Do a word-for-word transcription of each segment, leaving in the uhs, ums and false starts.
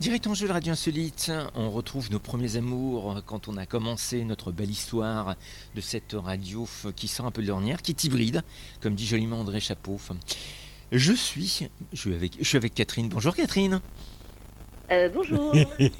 Directement jeu de Radio Insolite, on retrouve nos premiers amours quand on a commencé notre belle histoire de cette radio qui sort un peu de l'ornière, qui est hybride, comme dit joliment André Chapeau. Je suis, je suis avec, je suis avec Catherine. Bonjour Catherine. Euh, bonjour.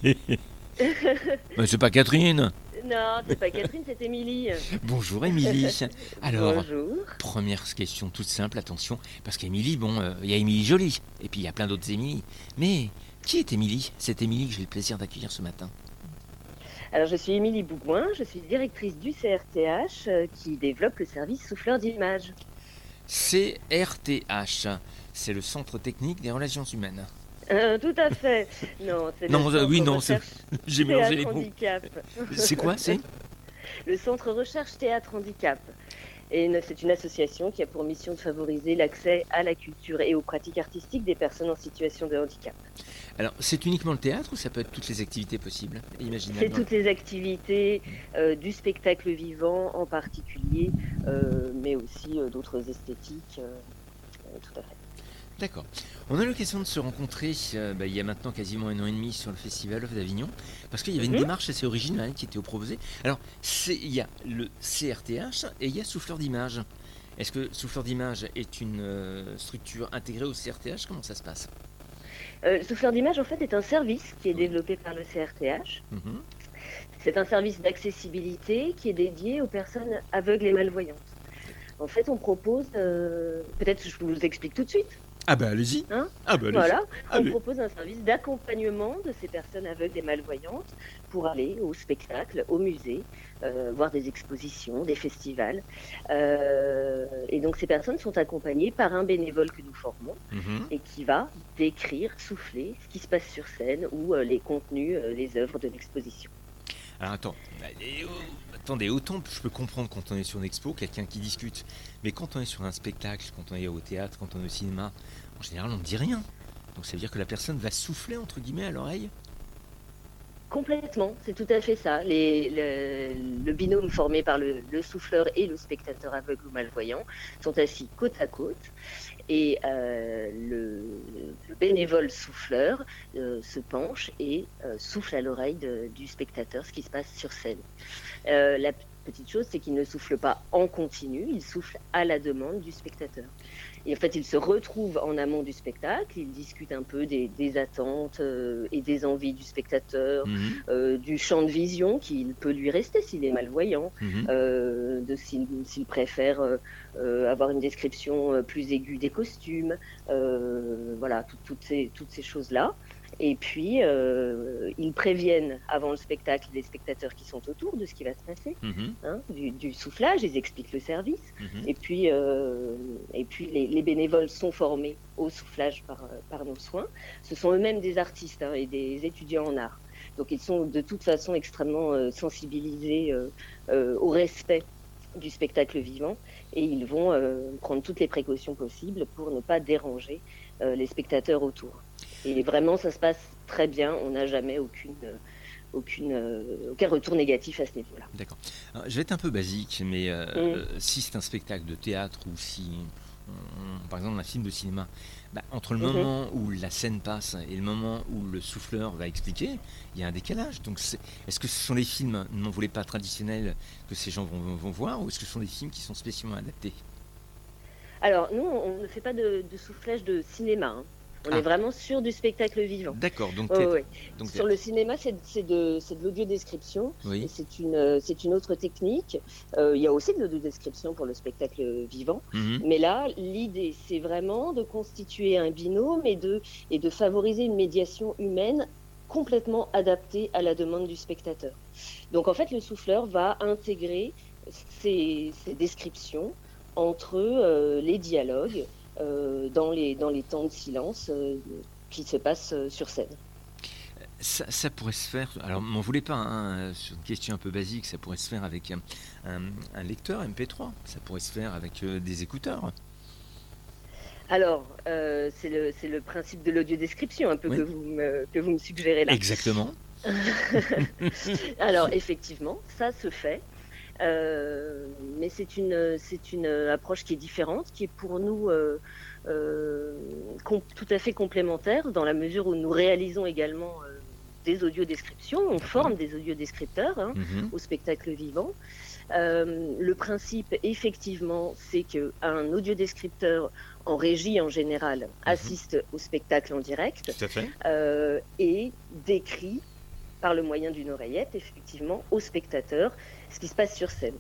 Mais c'est pas Catherine. Non, c'est pas Catherine, c'est Émilie. Bonjour Émilie. Alors, Bonjour. première question toute simple, attention, parce qu'Émilie, bon, il euh, y a Émilie Jolie, et puis il y a plein d'autres Émilie. Mais qui est Émilie? C'est Émilie que j'ai le plaisir d'accueillir ce matin. Alors, je suis Émilie Bougouin, je suis directrice du C R T H euh, qui développe le service souffleur d'image. C R T H, c'est le Centre technique des relations humaines. Euh, tout à fait. Non, c'est non, le euh, oui, non, c'est... j'ai mélangé les mots. Handicap. C'est quoi, c'est le Centre Recherche Théâtre Handicap. Et c'est une association qui a pour mission de favoriser l'accès à la culture et aux pratiques artistiques des personnes en situation de handicap. Alors, c'est uniquement le théâtre ou ça peut être toutes les activités possibles, imaginables? C'est toutes les activités euh, du spectacle vivant en particulier, euh, mais aussi euh, d'autres esthétiques, euh, euh, tout à fait. D'accord. On a l'occasion de se rencontrer euh, bah, il y a maintenant quasiment un an et demi sur le Festival Off d'Avignon, parce qu'il y avait une mmh. démarche assez originale qui était proposée. Alors, il y a le C R T H et il y a Souffleur d'image. Est-ce que Souffleur d'image est une euh, structure intégrée au C R T H? Comment ça se passe? euh, Souffleur d'image, en fait, est un service qui est développé par le C R T H. Mmh. C'est un service d'accessibilité qui est dédié aux personnes aveugles et malvoyantes. En fait, on propose, euh, peut-être je vous explique tout de suite. Ah bah allez-y. Hein ah bah allez-y. Voilà, on allez. propose un service d'accompagnement de ces personnes aveugles et malvoyantes pour aller au spectacle, au musée, euh, voir des expositions, des festivals. Euh, et donc ces personnes sont accompagnées par un bénévole que nous formons mmh. et qui va décrire, souffler ce qui se passe sur scène ou euh, les contenus, euh, les œuvres de l'exposition. Alors attends, allez, oh, attendez, autant je peux comprendre quand on est sur une expo, quelqu'un qui discute, mais quand on est sur un spectacle, quand on est au théâtre, quand on est au cinéma, en général on ne dit rien. Donc ça veut dire que la personne va souffler entre guillemets à l'oreille? Complètement, c'est tout à fait ça. Les, le, le binôme formé par le, le souffleur et le spectateur aveugle ou malvoyant sont assis côte à côte et euh, le, le bénévole souffleur euh, se penche et euh, souffle à l'oreille de, du spectateur ce qui se passe sur scène. Euh, la petite chose, c'est qu'il ne souffle pas en continu, il souffle à la demande du spectateur. Et en fait, il se retrouve en amont du spectacle, il discute un peu des, des attentes euh, et des envies du spectateur, mmh. euh, du champ de vision qu'il peut lui rester s'il est malvoyant, mmh. euh, de s'il, s'il préfère euh, euh, avoir une description plus aiguë des costumes, euh, voilà, tout, toutes ces, toutes ces choses-là. Et puis, euh, ils préviennent avant le spectacle les spectateurs qui sont autour de ce qui va se passer, mmh. hein, du, du soufflage, ils expliquent le service. Mmh. Et puis, euh, et puis les, les bénévoles sont formés au soufflage par, par nos soins. Ce sont eux-mêmes des artistes hein, et des étudiants en art. Donc, ils sont de toute façon extrêmement euh, sensibilisés euh, euh, au respect du spectacle vivant et ils vont euh, prendre toutes les précautions possibles pour ne pas déranger euh, les spectateurs autour. Et vraiment, ça se passe très bien. On n'a jamais aucune, euh, aucune, euh, aucun retour négatif à ce niveau-là. D'accord. Alors, je vais être un peu basique, mais euh, mm. si c'est un spectacle de théâtre ou si, on, par exemple, un film de cinéma, bah, entre le mm-hmm. moment où la scène passe et le moment où le souffleur va expliquer, il y a un décalage. Donc, c'est, est-ce que ce sont les films, n'en voulez pas traditionnels, que ces gens vont, vont voir, ou est-ce que ce sont des films qui sont spécialement adaptés? Alors, nous, on ne fait pas de, de soufflage de cinéma, hein. On ah. est vraiment sur du spectacle vivant. D'accord. Donc, oh, ouais. donc sur le cinéma, c'est, c'est de, c'est de l'audiodescription. Oui. Et c'est une, c'est une autre technique. Euh, il y a aussi de l'audiodescription pour le spectacle vivant. Mm-hmm. Mais là, l'idée, c'est vraiment de constituer un binôme et de, et de favoriser une médiation humaine complètement adaptée à la demande du spectateur. Donc, en fait, le souffleur va intégrer ces, ces descriptions entre euh, les dialogues. Euh, dans, les, dans les temps de silence euh, qui se passent euh, sur scène. Ça, ça pourrait se faire, alors m'en voulez pas, hein, sur une question un peu basique, ça pourrait se faire avec un, un, un lecteur M P trois, ça pourrait se faire avec euh, des écouteurs. Alors, euh, c'est, le, c'est le principe de l'audiodescription un peu oui. que, vous me, que vous me suggérez là. Exactement. Alors, effectivement, ça se fait. Euh, mais c'est une, c'est une approche qui est différente, qui est pour nous euh, euh, com- tout à fait complémentaires dans la mesure où nous réalisons également euh, des audiodescriptions, on D'accord. forme des audiodescripteurs hein, Mhm. au spectacle vivant. Euh, le principe, effectivement, c'est qu'un audiodescripteur en régie en général assiste au spectacle en direct Tout à fait. euh, et décrit par le moyen d'une oreillette, effectivement, au spectateur ce qui se passe sur scène.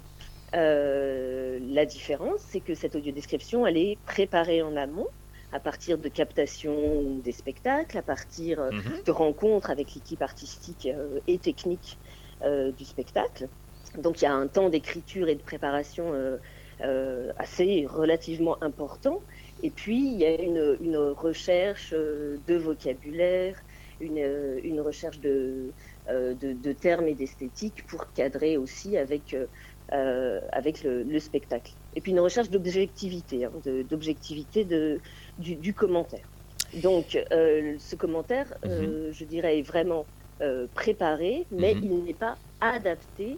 Euh, la différence, c'est que cette audiodescription, elle est préparée en amont à partir de captations des spectacles, à partir euh, Mhm. de rencontres avec l'équipe artistique euh, et technique euh, du spectacle. Donc il y a un temps d'écriture et de préparation euh, euh, assez relativement important. Et puis il y a une, une recherche euh, de vocabulaire, une, euh, une recherche de, euh, de, de termes et d'esthétique pour cadrer aussi avec, euh, avec le, le spectacle. Et puis une recherche d'objectivité, hein, de, d'objectivité de, du, du commentaire. Donc euh, ce commentaire, euh, je dirais, est vraiment euh, préparé, mais Mhm. il n'est pas adapté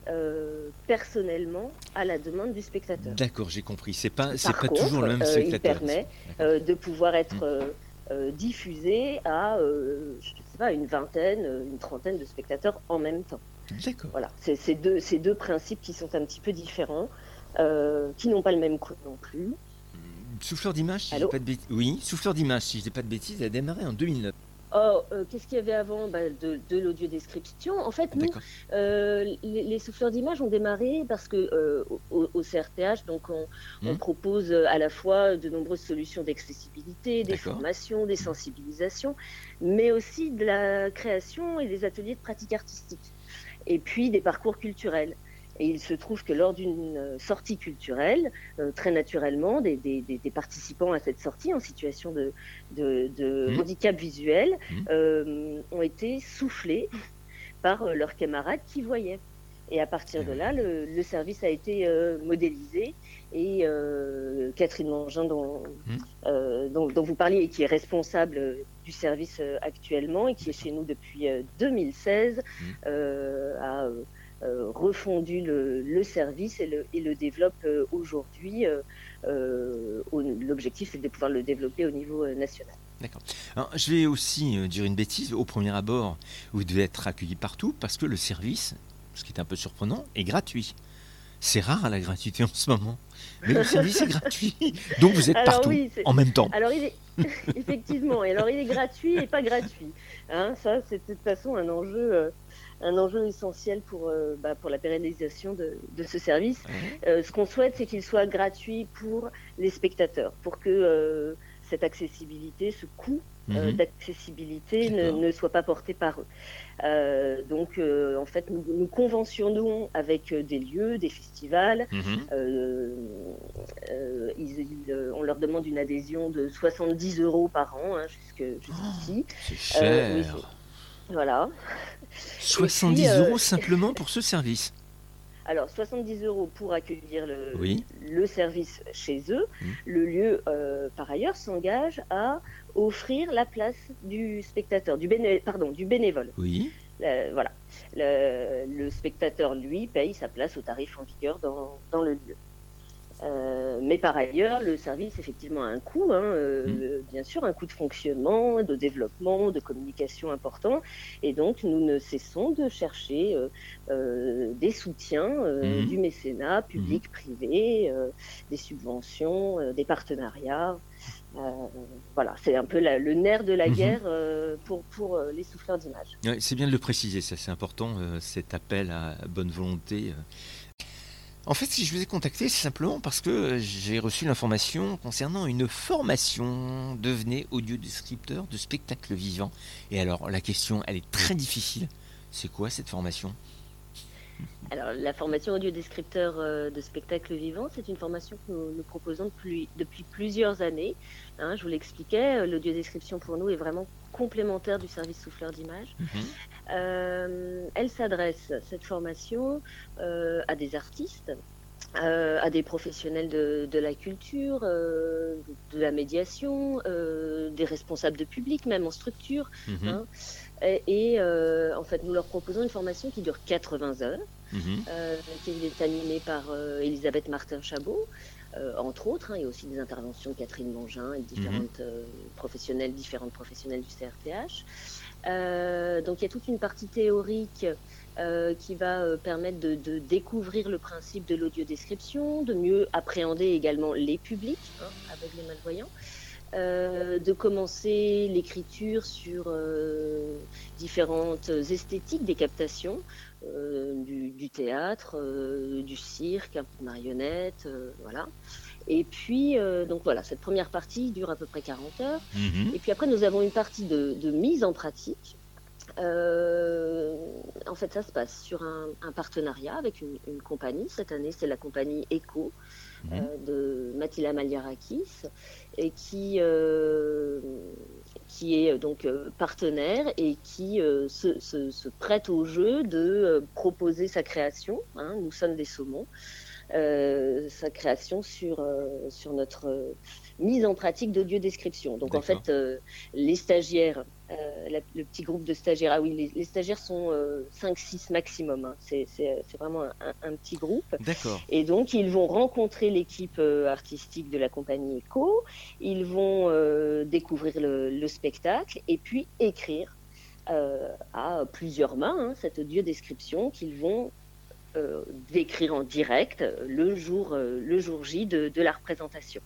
euh, personnellement à la demande du spectateur. D'accord, j'ai compris. C'est pas, c'est Par pas contre, toujours le même euh, il spectateur. permet D'accord. euh, de pouvoir être Mm. euh, euh, diffusé à, euh, je sais pas, une vingtaine, euh, une trentaine de spectateurs en même temps. D'accord. Voilà, c'est ces deux, ces deux principes qui sont un petit peu différents, euh, qui n'ont pas le même coût non plus. Souffleur d'image, si j'ai Allô pas de bêtises. Oui, Souffleur d'image, si je dis pas de bêtises, elle a démarré en deux mille neuf. Oh, euh, qu'est-ce qu'il y avait avant bah, de, de l'audiodescription. En fait, nous, D'accord. euh, les, les souffleurs d'images ont démarré parce que euh, au, au C R T H, donc on, on Hmm. propose à la fois de nombreuses solutions d'accessibilité, des D'accord. formations, des sensibilisations, mais aussi de la création et des ateliers de pratique artistique, et puis des parcours culturels. Et il se trouve que lors d'une sortie culturelle, euh, très naturellement, des, des, des, des participants à cette sortie en situation de, de, de Mmh. handicap visuel Mmh. euh, ont été soufflés par euh, leurs camarades qui voyaient. Et à partir de là, le, le service a été euh, modélisé et euh, Catherine Mangin, dont, Mmh. euh, dont, dont vous parliez et qui est responsable du service euh, actuellement et qui est chez nous depuis euh, deux mille seize, Mmh. euh, a euh, euh, refondu le, le service et le, et le développe euh, aujourd'hui. Euh, euh, au- l'objectif, c'est de pouvoir le développer au niveau euh, national. D'accord. Alors, je vais aussi euh, dire une bêtise. Au premier abord, vous devez être accueilli partout parce que le service, ce qui est un peu surprenant, est gratuit. C'est rare la gratuité en ce moment. Mais le service est gratuit. Donc vous êtes Alors partout oui, c'est- en même temps. Alors il est effectivement, et alors il est gratuit et pas gratuit. Hein, ça, c'est de toute façon un enjeu, euh, un enjeu essentiel pour, euh, bah, pour la pérennisation de, de ce service. Ouais. Euh, ce qu'on souhaite, c'est qu'il soit gratuit pour les spectateurs, pour que euh, cette accessibilité, ce coût euh, Mhm. d'accessibilité ne, D'accord. ne soit pas porté par eux. Euh, donc, euh, en fait, nous, nous conventionnons avec euh, des lieux, des festivals. Mhm. Euh, euh, ils- ils, euh, on leur demande une adhésion de soixante-dix euros par an, hein, jusque- jusqu'ici. C'est Euh, oui, cher. c'est- voilà. soixante-dix Et puis, euh, euros simplement pour ce service. Alors, soixante-dix euros pour accueillir le, Oui. le service chez eux. Mm. Le lieu, euh, par ailleurs, s'engage à offrir la place du spectateur, du, béné- pardon, du bénévole. Oui. Le- voilà. Le, le spectateur, lui, paye sa place au tarif en vigueur dans, dans le lieu. Euh, mais par ailleurs, le service, effectivement, a un coût, hein, euh, bien sûr, un coût de fonctionnement, de développement, de communication important. Et donc, nous ne cessons de chercher euh, euh, des soutiens, euh, Mhm. du mécénat public, privé, euh, des subventions, euh, des partenariats. Euh, voilà, c'est un peu la- le nerf de la Mhm. guerre euh, pour, pour euh, les souffleurs d'images. Ouais, c'est bien de le préciser, ça c'est important, euh, cet appel à bonne volonté. euh. En fait, si je vous ai contacté, c'est simplement parce que euh, j'ai reçu l'information concernant une formation devenez audiodescripteur de spectacle vivant. Et alors, la question, elle est très difficile. C'est quoi cette formation? Alors, la formation audiodescripteur euh, de spectacle vivant, c'est une formation que nous, nous proposons depuis, depuis plusieurs années. Hein, je vous l'expliquais, euh, l'audiodescription pour nous est vraiment complémentaire du service souffleur d'image. Mhm. Euh, elle s'adresse, cette formation, euh, à des artistes, euh, à des professionnels de, de la culture, euh, de la médiation, euh, des responsables de public, même en structure. Mhm. Hein. Et, et, euh, en fait, nous leur proposons une formation qui dure quatre-vingts heures, Mhm. euh, qui est animée par euh, Elisabeth Martin-Chabot. euh, entre autres. Hein, il y a aussi des interventions de Catherine Mangin et de différentes, euh, professionnelles, différentes professionnelles du C R T H. Euh, donc il y a toute une partie théorique euh, qui va euh, permettre de, de découvrir le principe de l'audiodescription, de mieux appréhender également les publics hein, aveugles et malvoyants. Euh, de commencer l'écriture sur euh, différentes esthétiques des captations, euh, du, du théâtre, euh, du cirque, un peu de marionnettes, euh, voilà. Et puis, euh, donc voilà, cette première partie dure à peu près quarante heures. Mhm. Et puis après, nous avons une partie de, de mise en pratique. Euh, en fait, ça se passe sur un, un partenariat avec une, une compagnie. Cette année, c'est la compagnie Echo Mhm. euh, de Mathila Maliarakis et qui, euh, qui est donc euh, partenaire et qui euh, se, se, se prête au jeu de euh, proposer sa création. Hein, nous sommes des saumons. Euh, sa création sur, euh, sur notre euh, mise en pratique d'audiodescription. Donc D'accord. en fait, euh, les stagiaires, euh, la, le petit groupe de stagiaires, ah oui, les, les stagiaires sont euh, cinq six maximum, hein. c'est, c'est, c'est vraiment un, un petit groupe. D'accord. Et donc ils vont rencontrer l'équipe euh, artistique de la compagnie Echo, ils vont euh, découvrir le, le spectacle et puis écrire euh, à plusieurs mains hein, cette audiodescription qu'ils vont Euh, d'écrire en direct le jour, euh, le jour J de, de la représentation.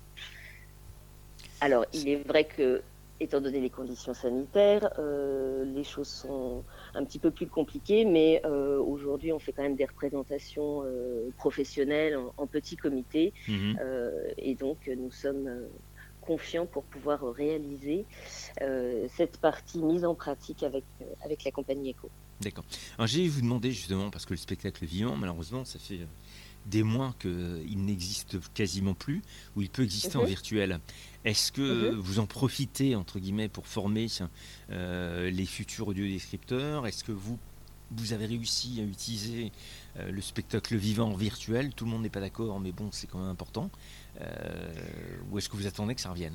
Alors, il est vrai que, étant donné les conditions sanitaires, euh, les choses sont un petit peu plus compliquées, mais euh, aujourd'hui, on fait quand même des représentations euh, professionnelles en, en petit comité, Mhm. euh, et donc nous sommes euh, confiants pour pouvoir réaliser euh, cette partie mise en pratique avec, euh, avec la compagnie Echo. D'accord. Alors j'ai vous demander justement, parce que le spectacle vivant, malheureusement, ça fait des mois qu'il n'existe quasiment plus, ou il peut exister Mhm. en virtuel. Est-ce que Mhm. vous en profitez, entre guillemets, pour former euh, les futurs audiodescripteurs? Est-ce que vous, vous avez réussi à utiliser euh, le spectacle vivant virtuel? Tout le monde n'est pas d'accord, mais bon, c'est quand même important. Euh, ou est-ce que vous attendez que ça revienne?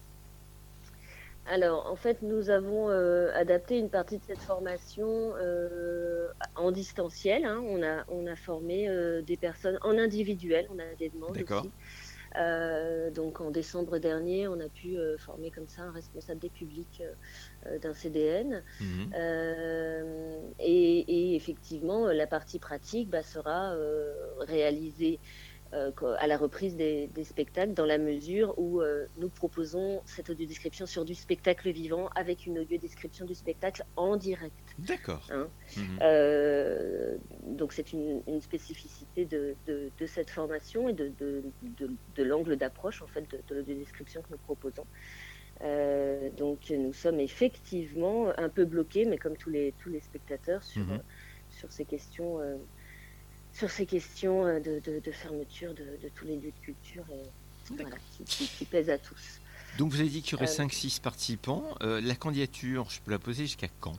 Alors, en fait, nous avons euh, adapté une partie de cette formation euh, en distanciel. Hein. On a, on a formé euh, des personnes en individuel, on a des demandes D'accord. aussi. Euh, donc, en décembre dernier, on a pu euh, former comme ça un responsable des publics euh, d'un C D N. Mhm. Euh, et, et effectivement, la partie pratique bah, sera euh, réalisée euh, à la reprise des, des spectacles dans la mesure où euh, nous proposons cette audiodescription sur du spectacle vivant avec une audiodescription du spectacle en direct. D'accord. Hein. Mhm. Euh, donc c'est une, une spécificité de, de, de cette formation et de, de, de, de l'angle d'approche en fait de, de l'audiodescription que nous proposons. Euh, donc nous sommes effectivement un peu bloqués, mais comme tous les, tous les spectateurs, sur, Mhm. sur ces questions euh, sur ces questions de, de, de fermeture de, de tous les lieux de culture et, voilà, qui, qui, qui pèsent à tous. Donc vous avez dit qu'il y aurait Euh, cinq six participants. Euh, la candidature, je peux la poser jusqu'à quand?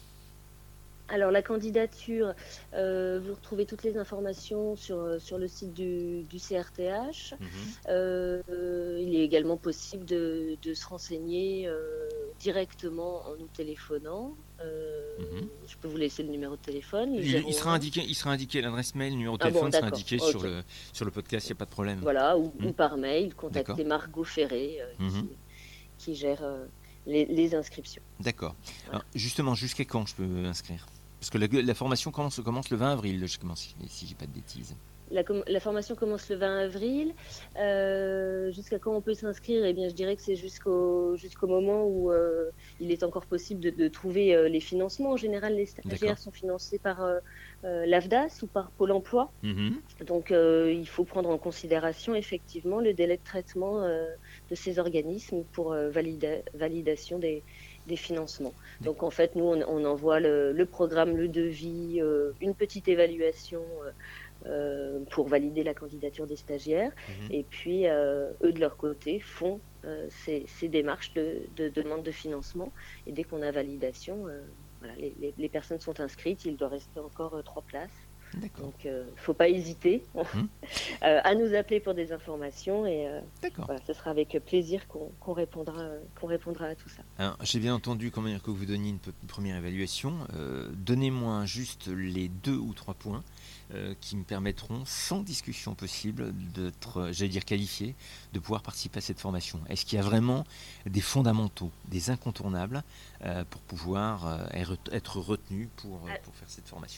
Alors la candidature, euh, vous retrouvez toutes les informations sur, sur le site du, du C R T H. Mhm. Euh, il est également possible de, de se renseigner euh, directement en nous téléphonant. Euh, Mhm. Je peux vous laisser le numéro de téléphone. Il, il sera indiqué, il sera indiqué l'adresse mail, le numéro de Ah téléphone bon, sera indiqué okay. sur, le, sur le podcast, il n'y a pas de problème. Voilà, ou, Mhm. ou par mail, contactez Margot Ferré euh, Mhm. qui, qui gère euh, les, les inscriptions. D'accord. Voilà. Alors, justement, jusqu'à quand je peux inscrire? Parce que la, la formation commence, commence le vingt avril, je commence, si j'ai pas de bêtises. La, la formation commence le vingt avril. Euh, jusqu'à quand on peut s'inscrire? Eh bien, je dirais que c'est jusqu'au jusqu'au moment où euh, il est encore possible de, de trouver euh, les financements. En général, les stagiaires sont financés par euh, euh, l'A F D A S ou par Pôle emploi. Mm-hmm. Donc, euh, il faut prendre en considération effectivement le délai de traitement euh, de ces organismes pour euh, valida validation des, des financements. Donc, en fait, nous, on, on envoie le, le programme, le devis, euh, une petite évaluation euh, Euh, pour valider la candidature des stagiaires. Mmh. Et puis, euh, eux, de leur côté, font euh, ces, ces démarches de, de demande de financement. Et dès qu'on a validation, euh, voilà, les, les, les personnes sont inscrites. Il doit rester encore euh, trois places. D'accord. Donc, il ne faut pas hésiter Mmh. euh, à nous appeler pour des informations et euh, D'accord. voilà, ce sera avec plaisir qu'on qu'on répondra, euh, qu'on répondra à tout ça. Alors, j'ai bien entendu comment dire que vous donniez une, pe- une première évaluation. Euh, donnez-moi juste les deux ou trois points euh, qui me permettront, sans discussion possible, d'être, euh, j'allais dire qualifié, de pouvoir participer à cette formation. Est-ce qu'il y a vraiment des fondamentaux, des incontournables euh, pour pouvoir euh, être être retenu pour, euh, pour faire cette formation?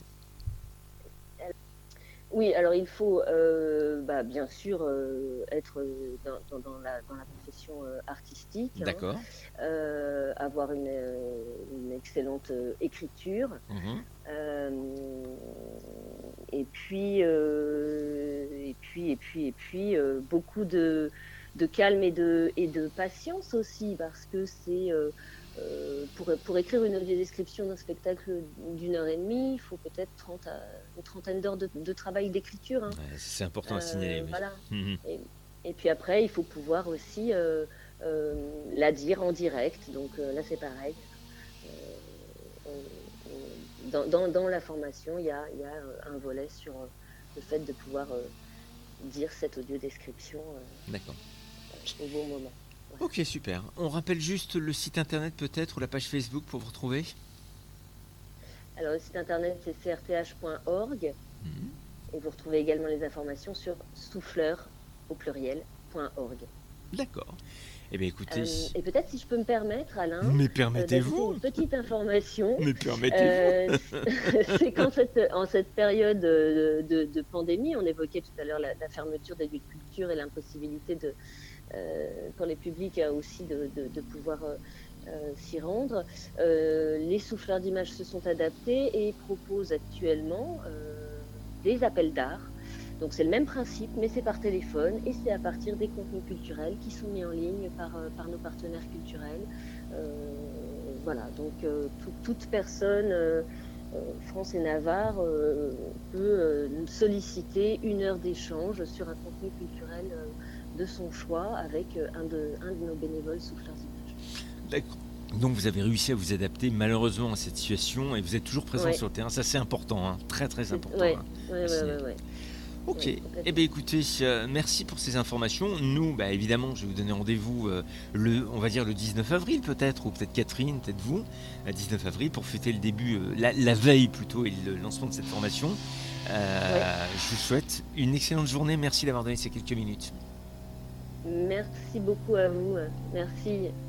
Oui, alors il faut euh, bah, bien sûr euh, être dans, dans- dans la, dans la profession euh, artistique, hein, D'accord. euh, avoir une, euh, une excellente euh, écriture, Mhm. euh, et puis, euh, et puis, et puis, et puis euh, beaucoup de, de calme et de, et de patience aussi, parce que c'est euh, euh, pour, pour écrire une description d'un spectacle d'une heure et demie, il faut peut-être trente à, une trentaine d'heures de, de travail d'écriture, hein. Ouais, c'est important à signaler, Euh, oui. voilà. Mhm. Et, et puis après, il faut pouvoir aussi euh, euh, la dire en direct. Donc euh, là, c'est pareil. Euh, on- on- dans, dans- dans la formation, il y a, il y a euh, un volet sur euh, le fait de pouvoir euh, dire cette audio description euh, D'accord. au bon moment. Voilà. Ok, super. On rappelle juste le site internet peut-être ou la page Facebook pour vous retrouver. Alors le site internet, c'est c r t h point org. Mhm. Et vous retrouvez également les informations sur souffleur au pluriel point org. D'accord. Eh bien écoutez, Euh, et peut-être si je peux me permettre, Alain, mais euh, d'ajouter permettez-vous, une petite information. mais permettez-vous. Euh, c'est qu'en cette, en cette période de, de- de pandémie, on évoquait tout à l'heure la, la fermeture des lieux de culture et l'impossibilité de, euh, pour les publics euh, aussi de, de- de pouvoir euh, euh, s'y rendre. Euh, les souffleurs d'images se sont adaptés et proposent actuellement euh, des appels d'art. Donc c'est le même principe, mais c'est par téléphone et c'est à partir des contenus culturels qui sont mis en ligne par, euh, par nos partenaires culturels. Euh, voilà, donc euh, tout- toute personne, euh, euh, France et Navarre, euh, peut euh, solliciter une heure d'échange sur un contenu culturel euh, de son choix avec euh, un, de, un de nos bénévoles souffleurs d'images. D'accord. Donc vous avez réussi à vous adapter malheureusement à cette situation et vous êtes toujours présent Ouais. sur le terrain. Ça c'est important, hein. Très très important. Ouais, hein. ouais, ouais, signaler. ouais, ouais. Ok. Ouais, complètement. Eh bien écoutez, euh, merci pour ces informations. Nous, bah, évidemment, je vais vous donner rendez-vous euh, le, on va dire le dix-neuf avril peut-être, ou peut-être Catherine, peut-être vous, le dix-neuf avril pour fêter le début, euh, la, la veille plutôt et le lancement de cette formation. Euh, Je vous souhaite une excellente journée. Merci d'avoir donné ces quelques minutes. Merci beaucoup à vous. Merci.